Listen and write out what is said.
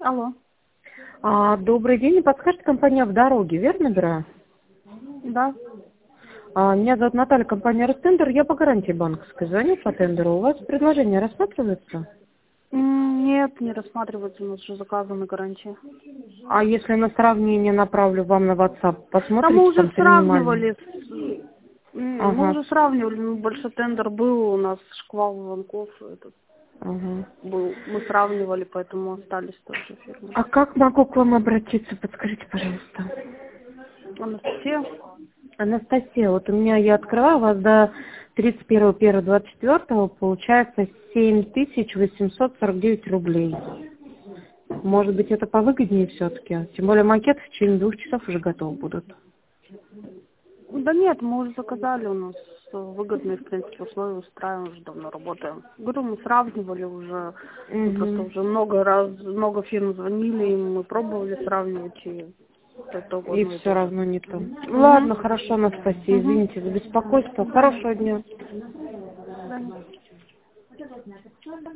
Алло. Добрый день. Не подскажете, компания «В дороге», верно, Бра? Да. Меня зовут Наталья, компания «Ростендер». Я по гарантии банковской. Звоню по тендеру. У вас предложение рассматривается? Нет, не рассматривается, у нас уже заказаны гарантии. А если на сравнение направлю вам на WhatsApp, Да мы посмотрите уже там по минимальному? сравнивали. Мы Ага, уже сравнивали, большой тендер был, у нас шквал звонков этот ага. был. Мы сравнивали, поэтому остались тоже фирмы. А как могу к вам обратиться? Подскажите, пожалуйста. Анастасия? Анастасия, вот у меня, я открываю вас до 31.01.24, получается 7849 рублей. Может быть, это повыгоднее все-таки? Тем более макет в течение 2 часов уже готов будут. Да нет, мы уже заказали, у нас выгодные, в принципе, условия устраиваем, уже давно работаем. Говорю, мы сравнивали уже, мы просто уже много фирм звонили, и мы пробовали сравнивать, и по итогу И одно и все то же. равно не то. Угу. Ладно, хорошо, Анастасия, Угу. извините за беспокойство. Хорошего дня. Да.